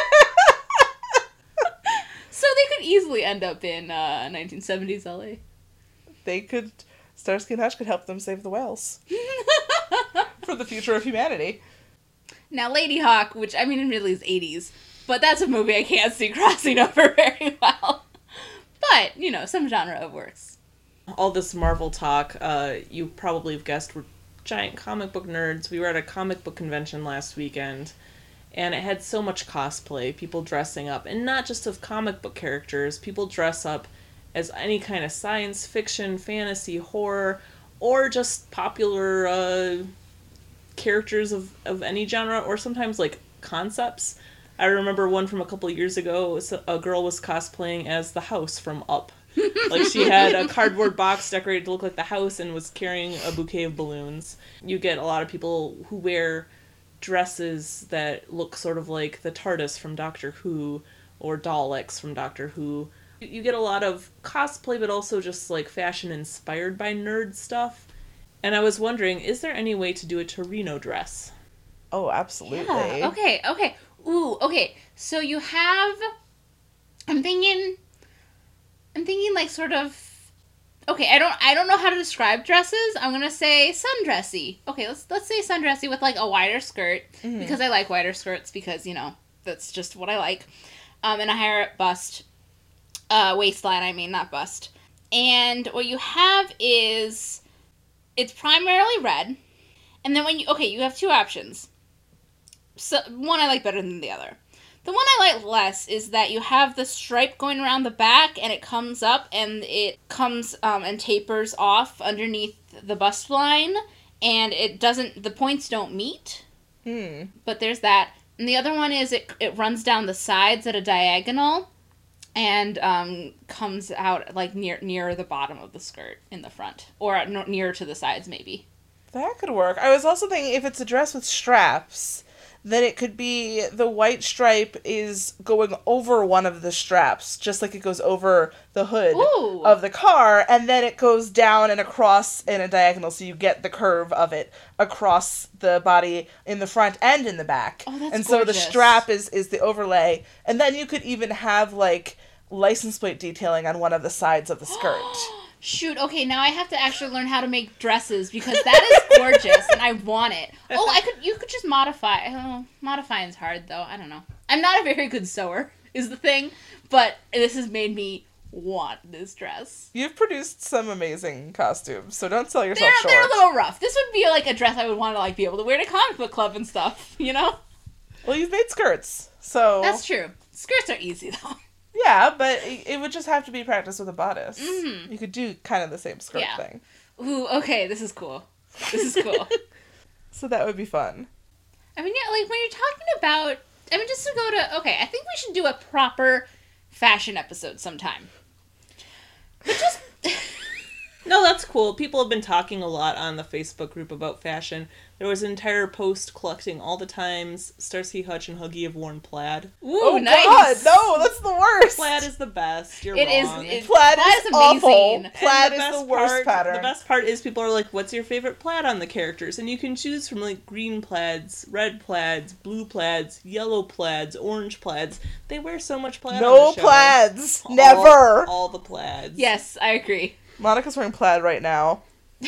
So they could easily end up in uh, nineteen seventies L A. They could, Starsky and Hutch could help them save the whales. For the future of humanity. Now, Lady Hawk, which, I mean, admittedly is eighties, but that's a movie I can't see crossing over very well. But, you know, some genre of works. All this Marvel talk, uh, you probably have guessed, we're giant comic book nerds. We were at a comic book convention last weekend, and it had so much cosplay, people dressing up, and not just of comic book characters. People dress up as any kind of science fiction, fantasy, horror, or just popular uh, characters of, of any genre, or sometimes, like, concepts. I remember one from a couple years ago, a girl was cosplaying as the house from Up. Like, she had a cardboard box decorated to look like the house and was carrying a bouquet of balloons. You get a lot of people who wear dresses that look sort of like the TARDIS from Doctor Who, or Daleks from Doctor Who. You get a lot of cosplay, but also just, like, fashion inspired by nerd stuff. And I was wondering, is there any way to do a Torino dress? Oh, absolutely. Yeah, okay, okay. Ooh, okay. So you have... I'm thinking... I'm thinking, like, sort of... Okay, I don't I don't know how to describe dresses. I'm gonna say sundressy. Okay, let's let's say sundressy with, like, a wider skirt. Mhm. Because I like wider skirts because, you know, that's just what I like. Um, and a higher bust. Uh, waistline, I mean, not bust. And what you have is, it's primarily red. And then when you, okay, you have two options. So one I like better than the other. The one I like less is that you have the stripe going around the back and it comes up and it comes um, and tapers off underneath the bust line and it doesn't, the points don't meet. Hmm. But there's that. And the other one is it, it runs down the sides at a diagonal and um, comes out like near near the bottom of the skirt in the front. Or n- nearer to the sides maybe. That could work. I was also thinking if it's a dress with straps, then it could be the white stripe is going over one of the straps, just like it goes over the hood Ooh. of the car, and then it goes down and across in a diagonal, so you get the curve of it across the body in the front and in the back. Oh, that's and so the gorgeous. strap is, is the overlay, and then you could even have, like, license plate detailing on one of the sides of the skirt. Shoot, okay, now I have to actually learn how to make dresses because that is gorgeous and I want it. Oh, I could you could just modify. Oh, modifying's hard though. I don't know. I'm not a very good sewer is the thing, but this has made me want this dress. You've produced some amazing costumes, so don't sell yourself They're short. they're a little rough. This would be like a dress I would want to like be able to wear to comic book club and stuff, you know? Well, you've made skirts, so... That's true. Skirts are easy though. Yeah, but it it would just have to be practiced with a bodice. Mhm. You could do kind of the same skirt Yeah. thing. Ooh, okay, this is cool. This is cool. So that would be fun. I mean, yeah, like when you're talking about, I mean, just to go to, okay, I think we should do a proper fashion episode sometime. But just, No, that's cool. People have been talking a lot on the Facebook group about fashion. There was an entire post collecting all the times Starsky Hutch and Huggy have worn plaid. ooh, oh nice. God, no, that's the worst. Plaid is the best. You're It is- wrong. it- Plaid, Plaid is, is awful. amazing. And Plaid And is best the worst part, pattern. The best part is people are like, what's your favorite plaid on the characters? And you can choose from like green plaids, red plaids, blue plaids, yellow plaids, orange plaids. They wear so much plaid No on the show. plaids. All- Never. All the plaids. Yes, I agree. Monica's wearing plaid right now.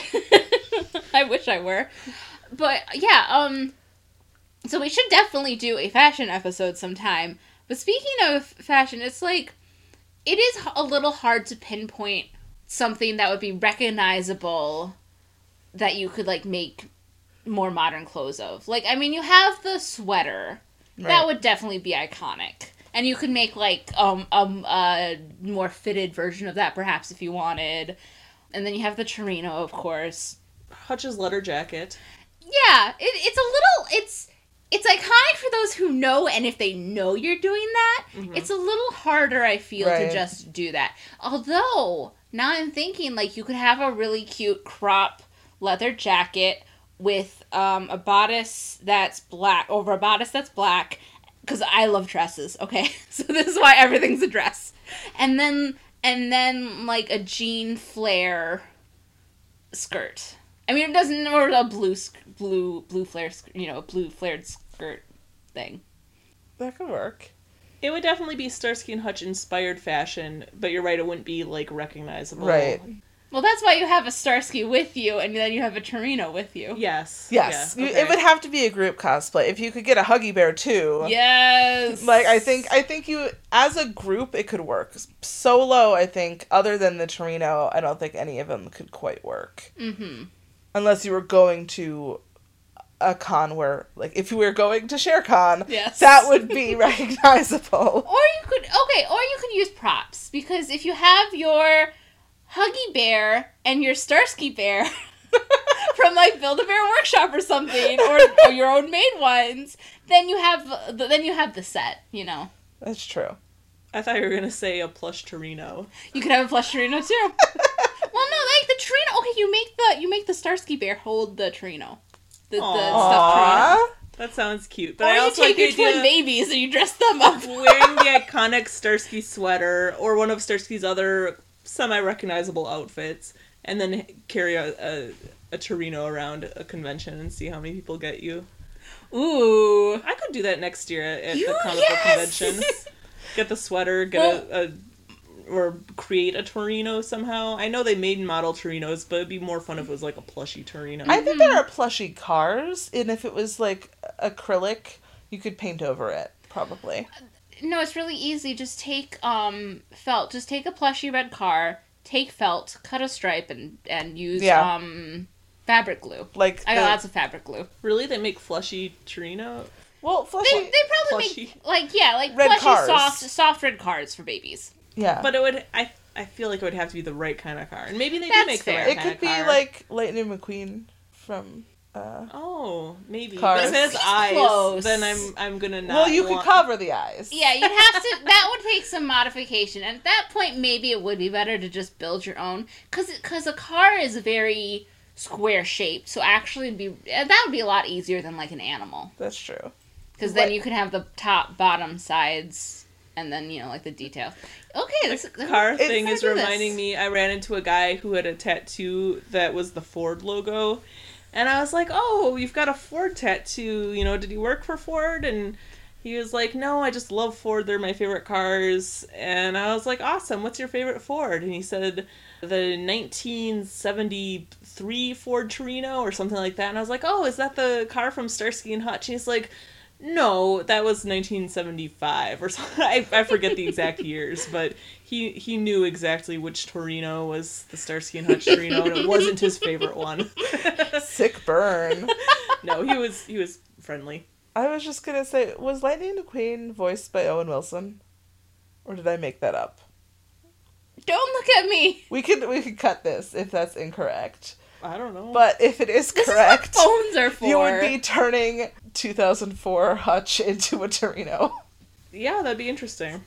I wish I were. But, yeah, um, so we should definitely do a fashion episode sometime. But speaking of fashion, it's like, it is a little hard to pinpoint something that would be recognizable that you could, like, make more modern clothes of. Like, I mean, you have the sweater. Right. That would definitely be iconic. And you could make, like, um, um, a more fitted version of that, perhaps, if you wanted. And then you have the Torino, of course. Hutch's leather jacket. Yeah, it, it's a little, it's, it's iconic for those who know, and if they know you're doing that, Mhm. it's a little harder, I feel, Right. to just do that. Although, now I'm thinking, like, you could have a really cute crop leather jacket with um, a bodice that's black, over a bodice that's black, because I love dresses, okay? So this is why everything's a dress. And then, and then, like, a jean flare skirt. I mean, it doesn't, or a blue, sk- blue, blue flare, sk- you know, blue flared skirt thing. That could work. It would definitely be Starsky and Hutch inspired fashion, but you're right, it wouldn't be like recognizable. Right. Well, that's why you have a Starsky with you, and then you have a Torino with you. Yes. Yes. Yeah, You, okay. it would have to be a group cosplay. If you could get a Huggy Bear too. Yes. Like, I think, I think you, as a group, it could work. Solo, I think, other than the Torino, I don't think any of them could quite work. Mm-hmm. Unless you were going to a con where, like, if you were going to ShareCon, Yes. that would be recognizable. Or you could, okay, or you could use props, because if you have your Huggy Bear and your Starsky Bear from, like, Build-A-Bear Workshop or something, or, or your own made ones, then you have, then you have the set, you know. That's true. I thought you were gonna say a plush Torino. You could have a plush Torino, too. Well, no, like, the Torino, okay, you make the, you make the Starsky Bear hold the Torino. The, the stuffed Torino. Aww. That sounds cute. But Or I you also take like your the idea twin babies and you dress them up. of wearing the iconic Starsky sweater or one of Starsky's other semi-recognizable outfits, and then carry a, a, a Torino around a convention and see how many people get you. Ooh. I could do that next year at You- the comic book yes! convention. Get the sweater, get Well- a, a or create a Torino somehow. I know they made model Torinos, but it'd be more fun if it was like a plushy Torino. I think there are plushy cars, and if it was, like, acrylic, you could paint over it, probably. No, it's really easy. Just take um felt. Just take a plushy red car, take felt, cut a stripe, and, and use Yeah. um fabric glue. Like I got the- lots of fabric glue. Really? They make Flushy Torino? Well, They, fleshy. they probably Plushy. make, like, yeah, like Red plushy, cars. soft, soft red cars for babies. yeah. But it would, I I feel like it would have to be the right kind of car. And maybe they That's do make fair. the right it kind could of be car. like Lightning McQueen from. Uh, Oh, maybe. Cars. But if it has He's eyes, close. then I'm I'm gonna not. well, you could want... cover the eyes. Yeah, you'd have to. That would take some modification. And at that point, maybe it would be better to just build your own, because because a car is very square shaped. So actually, it'd be that would be a lot easier than like an animal, That's true. because then Right. you could have the top, bottom, sides, and then you know like the detail. Okay, this car let's thing is do this. reminding me. I ran into a guy who had a tattoo that was the Ford logo, and I was like, "Oh, you've got a Ford tattoo. You know, did you work for Ford?" And he was like, "No, I just love Ford. They're my favorite cars." And I was like, "Awesome. What's your favorite Ford?" And he said, "The nineteen seventy-three Ford Torino or something like that." And I was like, "Oh, is that the car from Starsky and Hutch?" And he's like, "No, that was nineteen seventy-five or something." I, I forget the exact years, but he he knew exactly which Torino was the Starsky and Hutch Torino, and it wasn't his favorite one. Sick burn. No, he was he was friendly. I was just gonna say, was Lightning McQueen voiced by Owen Wilson, or did I make that up? Don't look at me. We could we could cut this if that's incorrect. I don't know. But if it is This correct, is what phones are for. you would be turning two thousand four Hutch into a Torino. Yeah, that'd be interesting.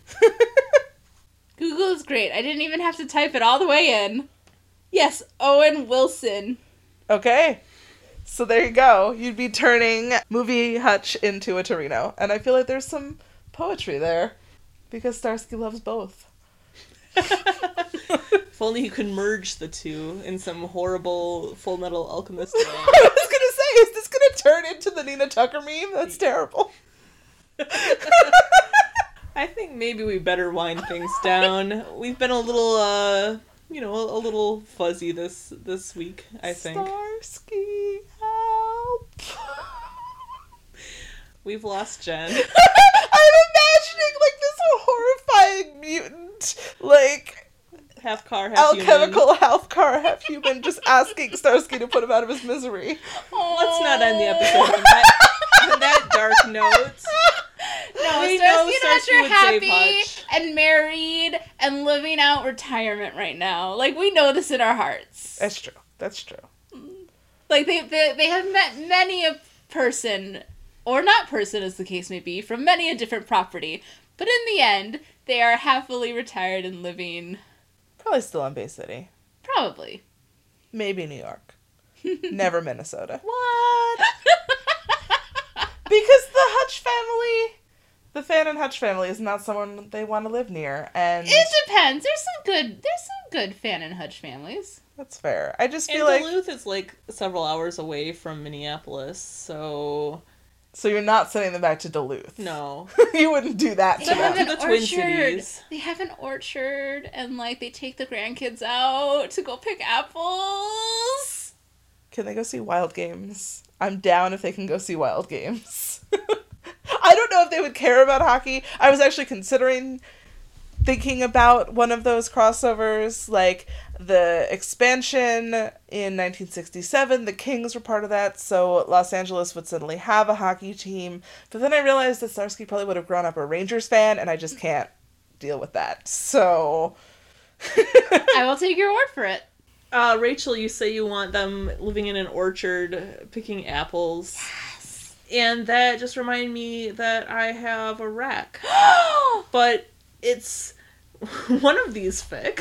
Google is great. I didn't even have to type it all the way in. Yes, Owen Wilson. Okay. So there you go. You'd be turning movie Hutch into a Torino. And I feel like there's some poetry there. Because Starsky loves both. If only you could merge the two in some horrible Full Metal Alchemist way. I was gonna say, is this gonna turn into the Nina Tucker meme? That's terrible. I think maybe we better wind things down. We've been a little, uh, you know, a, a little fuzzy this this week, I think. Starsky, help. We've lost Jen. I'm imagining like this horrifying mutant, like Half car, half human. alchemical half car, half human, just asking Starsky to put him out of his misery. Let's not end the episode on that, on that dark note. No, We Starsky know and Hutch Starsky are would save happy Hutch. and married and living out retirement right now. Like, we know this in our hearts. That's true. That's true. Like, they, they, they have met many a person, or not person as the case may be, from many a different property. But in the end, they are happily retired and living, Probably still on Bay City. probably. Maybe New York. Never Minnesota. What? Because the Hutch family, the Fan and Hutch family is not someone they want to live near, and It depends. There's some good, there's some good Fan and Hutch families. that's fair. I just And feel like Duluth is like several hours away from Minneapolis, so so you're not sending them back to Duluth. no. You wouldn't do that to They have them. to an the Twin orchard. Cities. They have an orchard, and like they take the grandkids out to go pick apples. Can they go see Wild Games? I'm down if they can go see Wild Games. I don't know if they would care about hockey. I was actually considering thinking about one of those crossovers, like the expansion in nineteen sixty-seven. The Kings were part of that, so Los Angeles would suddenly have a hockey team. But then I realized that Starsky probably would have grown up a Rangers fan, and I just can't deal with that. So I will take your word for it. Uh, Rachel, you say you want them living in an orchard, picking apples. Yes. And that just reminded me that I have a rack. But it's one of these fic.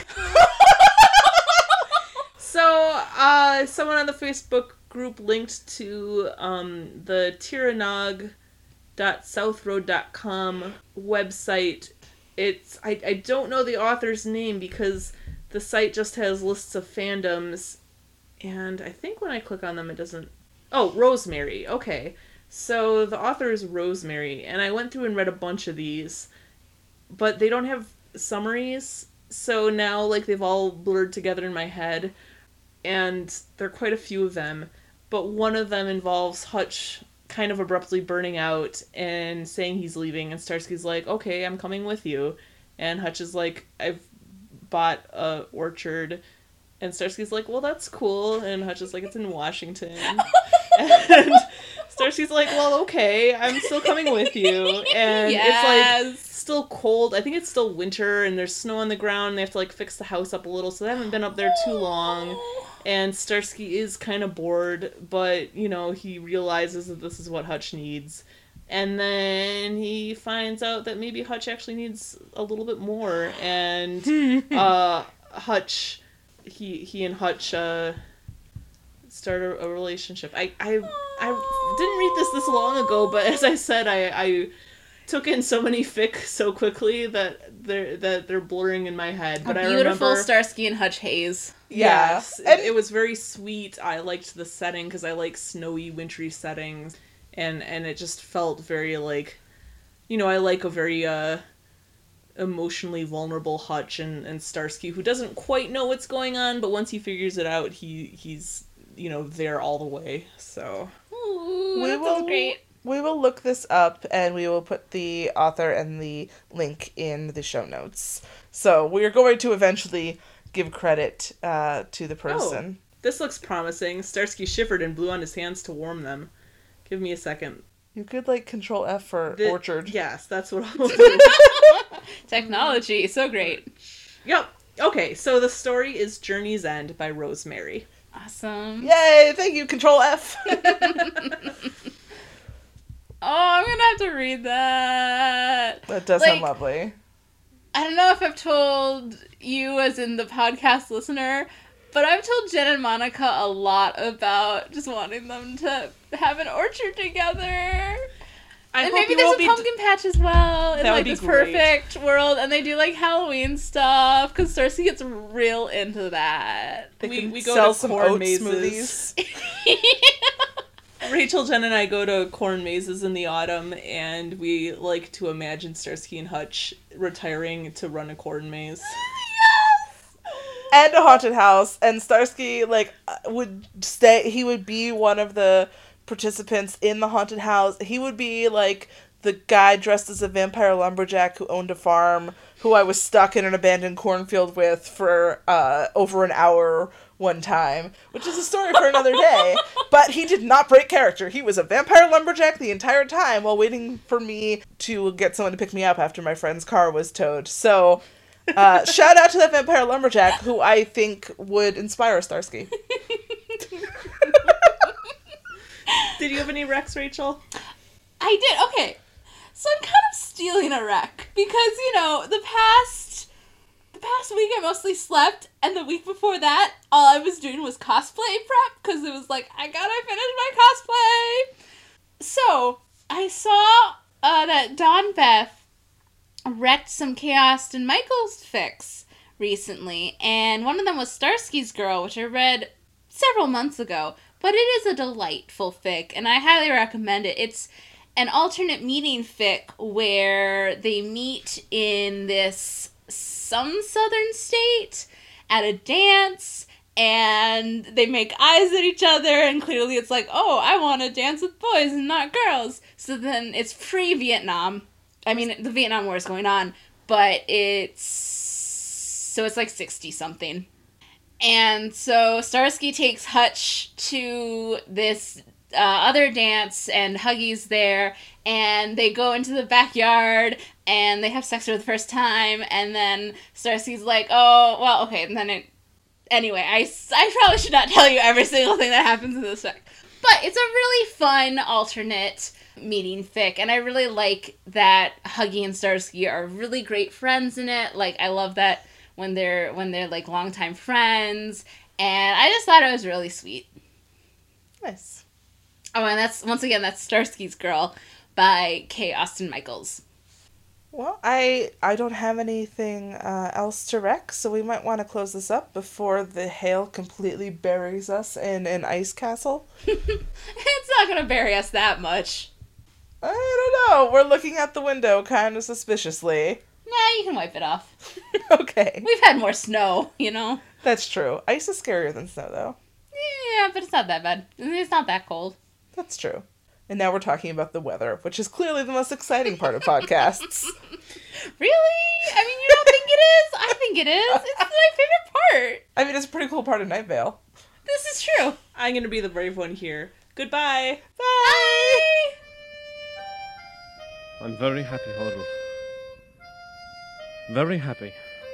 So, uh, someone on the Facebook group linked to um, the Tiranogue dot southroad dot com website. It's I, I don't know the author's name because the site just has lists of fandoms, and I think when I click on them it doesn't... Oh, Rosemary. Okay. So the author is Rosemary, and I went through and read a bunch of these, but they don't have summaries, so now, like, they've all blurred together in my head, and there are quite a few of them, but one of them involves Hutch kind of abruptly burning out and saying he's leaving, and Starsky's like, okay, I'm coming with you. And Hutch is like, I've bought a orchard. And Starsky's like, well, that's cool. And Hutch is like, it's in Washington. And Starsky's like, well, okay, I'm still coming with you. And Yes. it's like still cold. I think it's still winter, and there's snow on the ground. And they have to like fix the house up a little, so they haven't been up there too long. And Starsky is kind of bored, but, you know, he realizes that this is what Hutch needs. And then he finds out that maybe Hutch actually needs a little bit more. And uh, Hutch, he he and Hutch uh, start a, a relationship. I, I I didn't read this this long ago, but as I said, I, I took in so many fic so quickly that they're, that they're blurring in my head. But a I beautiful remember... Starsky and Hutch haze. Yes, Yeah. it, it was very sweet. I liked the setting because I like snowy, wintry settings, and and it just felt very like, you know, I like a very uh, emotionally vulnerable Hutch and, and Starsky who doesn't quite know what's going on, but once he figures it out, he he's you know there all the way. So Ooh, We that will- sounds great. We will look this up, and we will put the author and the link in the show notes. So we are going to eventually give credit uh, to the person. this looks promising. Starsky shivered and blew on his hands to warm them. Give me a second. You could like Control F for The- orchard. Yes, that's what I'll do. Technology, so great. Yep. Okay, so the story is Journey's End by Rosemary. Awesome. Yay! Thank you, Control F. Oh, I'm gonna have to read that. That does Like- sound lovely. I don't know if I've told you as in the podcast listener, but I've told Jen and Monica a lot about just wanting them to have an orchard together. I and hope maybe you there's won't a be pumpkin patch as well in That would like be this great. perfect world, and they do like Halloween stuff because Cersei gets real into that. They we- can we go sell to some corn oat mazes. smoothies. Rachel, Jen, and I go to corn mazes in the autumn, and we like to imagine Starsky and Hutch retiring to run a corn maze. And a haunted house, and Starsky like uh, would stay. He would be one of the participants in the haunted house. He would be like the guy dressed as a vampire lumberjack who owned a farm, who I was stuck in an abandoned cornfield with for uh, over an hour one time, which is a story for another day. But he did not break character. He was a vampire lumberjack the entire time while waiting for me to get someone to pick me up after my friend's car was towed. So. Uh, shout out to that vampire lumberjack who I think would inspire Starsky. Did you have any Rex, Rachel? I did. Okay. So I'm kind of stealing a wreck because, you know, the past the past week I mostly slept, and the week before that all I was doing was cosplay prep because it was like I gotta finish my cosplay. So I saw uh, that Dawn Beth wrecked some Chaos and Michael's fics recently, and one of them was Starsky's Girl, which I read several months ago, but it is a delightful fic, and I highly recommend it. It's an alternate meeting fic where they meet in this some southern state at a dance, and they make eyes at each other, and clearly it's like, oh, I want to dance with boys and not girls. So then it's pre-Vietnam. I mean, the Vietnam War is going on, but it's, so it's like sixty-something. And so Starsky takes Hutch to this uh, other dance, and Huggy's there, and they go into the backyard, and they have sex for the first time, and then Starsky's like, oh, well, okay, and then it, anyway, I, I probably should not tell you every single thing that happens in this fic. But it's a really fun alternate meeting fic, and I really like that Huggy and Starsky are really great friends in it. Like, I love that when they're when they're like longtime friends, and I just thought it was really sweet. Nice. Oh, and that's once again that's Starsky's Girl by Kay Austen Michaels. Well, I I don't have anything uh, else to wreck, so we might want to close this up before the hail completely buries us in an ice castle. It's not gonna bury us that much. I don't know. We're looking out the window kind of suspiciously. Nah, you can wipe it off. Okay. We've had more snow, you know? That's true. Ice is scarier than snow, though. Yeah, but it's not that bad. It's not that cold. That's true. And now we're talking about the weather, which is clearly the most exciting part of podcasts. Really? I mean, you don't think it is? I think it is. It's my favorite part. I mean, it's a pretty cool part of Night Vale. This is true. I'm gonna be the brave one here. Goodbye. Bye! I'm very happy, Hodel. Very happy.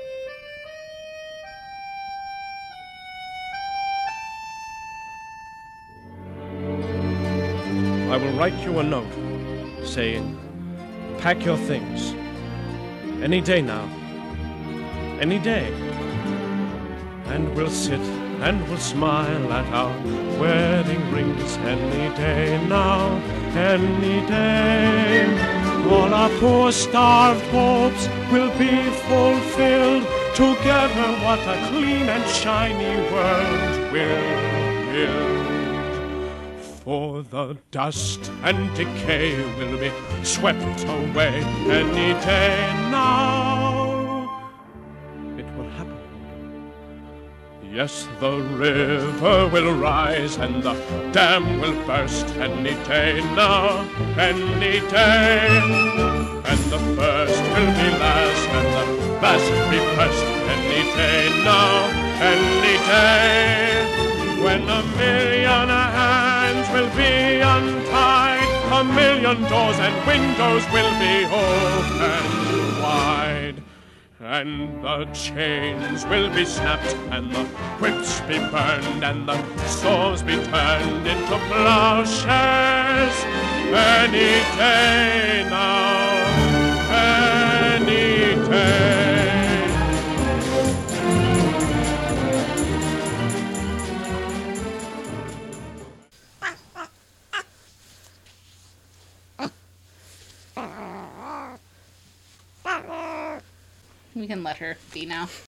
I will write you a note saying, pack your things. Any day now. Any day. And we'll sit and we'll smile at our wedding rings any day now. Any day. All our poor starved hopes will be fulfilled. Together what a clean and shiny world we'll build. For the dust and decay will be swept away any day now. It will happen. Yes, the river will rise and the dam will burst any day now, any day. And the first will be last and the last be first any day now, any day. When a million hands will be untied, a million doors and windows will be opened wide. And the chains will be snapped, and the whips be burned, and the swords be turned into plowshares. Any day now, any day. We can let her be now.